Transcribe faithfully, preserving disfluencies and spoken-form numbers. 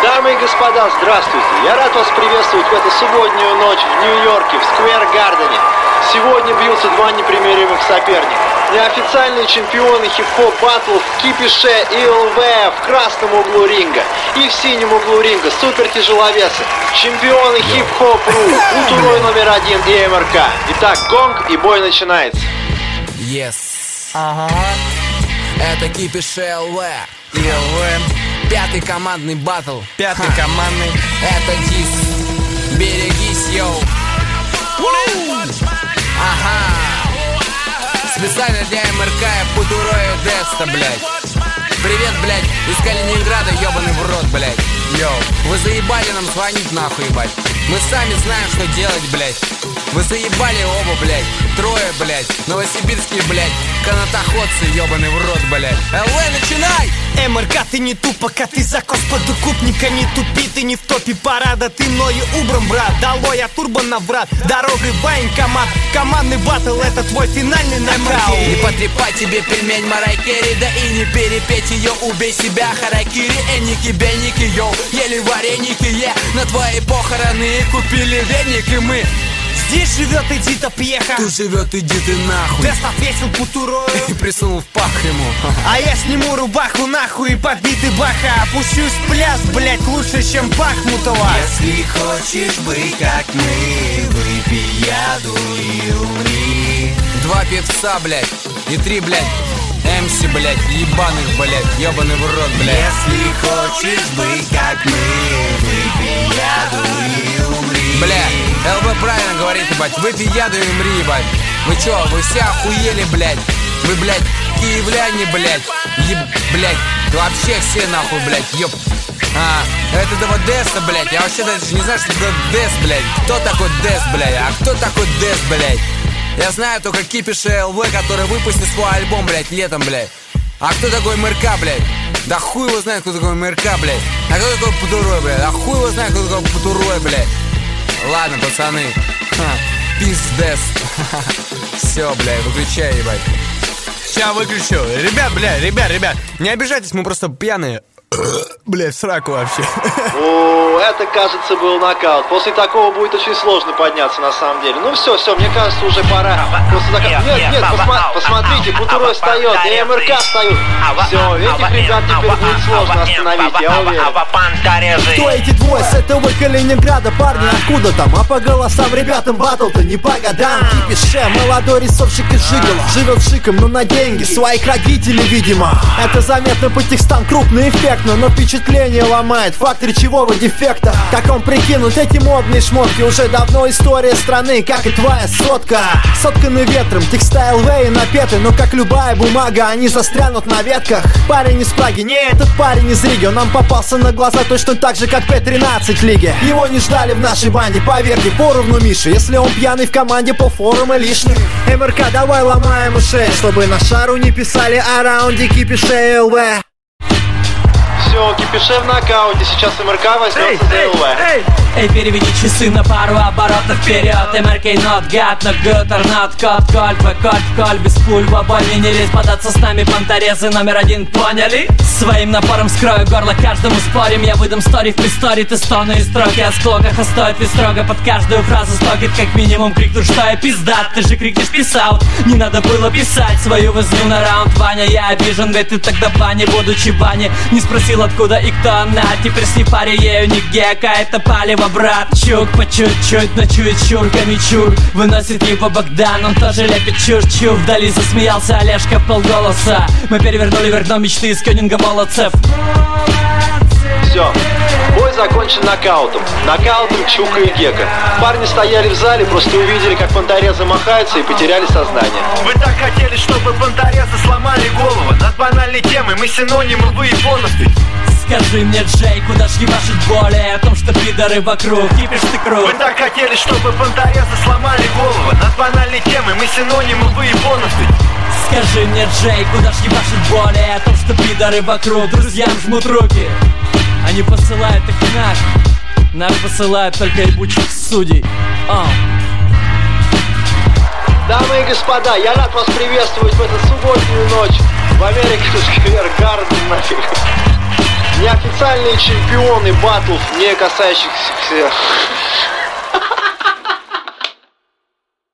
Дамы и господа, здравствуйте! Я рад вас приветствовать в эту субботнюю ночь в Нью-Йорке, в Сквер-Гардене. Сегодня бьются два непримиримых соперника. Неофициальные чемпионы хип-хоп баттлов Кипише и эл вэ в красном углу ринга. И в синем углу ринга супертяжеловесы. Чемпионы хип-хоп.ру, Бутурой номер один и эм эр ка. Итак, гонг и бой начинается. Yes. Ага. Это Кипише эл вэ. И эл вэ. Пятый командный баттл. Пятый Ха. командный. Это дис. Берегись, йоу. Ага. Специально для эм эр ка и Бутурой и Деста, блядь. Привет, блядь, из Калининграда, ёбаный в рот, блядь. Йоу. Вы заебали нам звонить, нахуй, ебать. Мы сами знаем, что делать, блядь. Вы заебали оба, блядь. Трое, блядь. Новосибирские, блядь. Канатоходцы, ёбаный в рот, блядь. эл вэ, начинай! эм эр ка, ты не туп, пока ты закос подукупника. Не тупи, ты не в топе парада. Ты мною убран, брат. Долой я турбо на врат. Дорогой военкомат. Командный баттл, это твой финальный нокаут. Не потрепай тебе пельмень Марай Керри, да и не перепеть ее. Убей себя, харакири, эники, бенники, йоу. Ели вареники, е. На твои похороны купили веник, и мы. Здесь живет Эдита Пьеха. Тут живет, иди ты нахуй. Тест ответил Бутурою И присунул в пах ему. А я сниму рубаху нахуй и подбитый баха. Опущусь в пляс, блять, лучше, чем Бахмутова. Если хочешь быть как мы, выпей яду и умри. Два певца, блядь, и три, блядь, эм си, блядь, ебаных, блядь, ебаный в рот, блядь. Если хочешь быть как мы, выпей яду и умри. Бля, эл вэ правильно говорит, ебать, выпей яду и умри, ебать. Вы чё, вы все охуели, блядь? Вы, блядь, киевляне, блядь, еб, блядь, вообще все нахуй, блядь, ёб. А, это этого Деста, блядь, я вообще даже не знаю, что это Дест, блядь. Кто такой Дест, блядь, а кто такой Дест, блядь? Я знаю только Кипише эл вэ, который выпустил свой альбом, блядь, летом, блядь. А кто такой эм эр ка, блядь? Да хуй его знает, кто такой эм эр ка, блядь. А кто такой Бутурой, блядь? Да хуй его знает, кто такой Бутурой, блядь. Ладно, пацаны. Пиздец. Все, блядь, выключай, ебать. Сейчас выключу. Ребят, бля, ребят, ребят, не обижайтесь, мы просто пьяные. Бля, в сраку вообще. О, это, кажется, был нокаут. После такого будет очень сложно подняться, на самом деле. Ну все, все, мне кажется, уже пора. После такого... Нет, нет, посма... посмотрите, Бутурой встает, и эм эр ка встает. Все, этих ребят теперь будет сложно остановить, я уверен. Кто эти двое с этого Калининграда, парни, откуда там? А по голосам ребятам баттл-то не по годам. Кипише, молодой рисовщик из Жигала. Живет шиком, но на деньги своих родителей, видимо. Это заметно по текстам, крупный эффект. Но впечатление ломает факт речевого дефекта. Как он прикинут эти модные шмотки? Уже давно история страны, как и твоя сотка. Сотканы ветром, текста эл вэ и напеты. Но как любая бумага, они застрянут на ветках. Парень из Праги, не этот парень из Риги. Он нам попался на глаза точно так же, как пэ тринадцать лиги. Его не ждали в нашей банде, поверьте, поровну Миши. Если он пьяный в команде, полфорума лишних. эм эр ка, давай ломаем ушей, чтобы на шару не писали о раунде Кипише эл вэ. Все, Кипише в нокауте, сейчас эм эр ка возьмется за эл вэ. Эй, эй, переведи часы на пару оборотов вперед. эм эр ка not God, not good or not код, коль, твой коль, коль, без пуль в обой не лезь. Податься с нами понторезы номер один, поняли? Своим напором скрою горло каждому спорим. Я выдам стори в пристори, ты стоны и строки о склоках. А стоит ли строго под каждую фразу стокет, как минимум крикнут, что я пиздат. Ты же крикнешь писаут, не надо было писать свою возню на раунд. Ваня, я обижен, ведь ты тогда в бане, будучи в бане, не спросил, откуда и кто она. Теперь с ней паре ею не гека, это палево, брат. Чук по чуть-чуть, ночует чурками чур. Выносит его Богдан, он тоже лепит чур-чур. Вдали засмеялся Олежка полголоса. Мы перевернули вверх дном мечты из Кёнинга молодцев. Все, бой закончен нокаутом. Нокаутом Чука и Гека. Парни стояли в зале, просто увидели, как понторезы махаются, и потеряли сознание. Вы так хотели, чтобы понторезы сломали голову. Над банальной темой мы синонимы, вы и бонусы. Скажи мне, Джей, куда ж ебашить более о том, что пидоры вокруг, кипишь ты круг. Вы так хотели, чтобы понторезы сломали голову. Над банальной темой мы синонимы, вы и бонусы. Скажи мне, Джей, куда ж ебашить более о том, что пидоры вокруг, друзьям жмут руки. Они посылают их нахуй. Нам посылают только ебучих судей. oh. Дамы и господа, я рад вас приветствовать в эту субботнюю ночь в Америке, Сквер-Гарден, нафиг. Неофициальные чемпионы батлов, не касающихся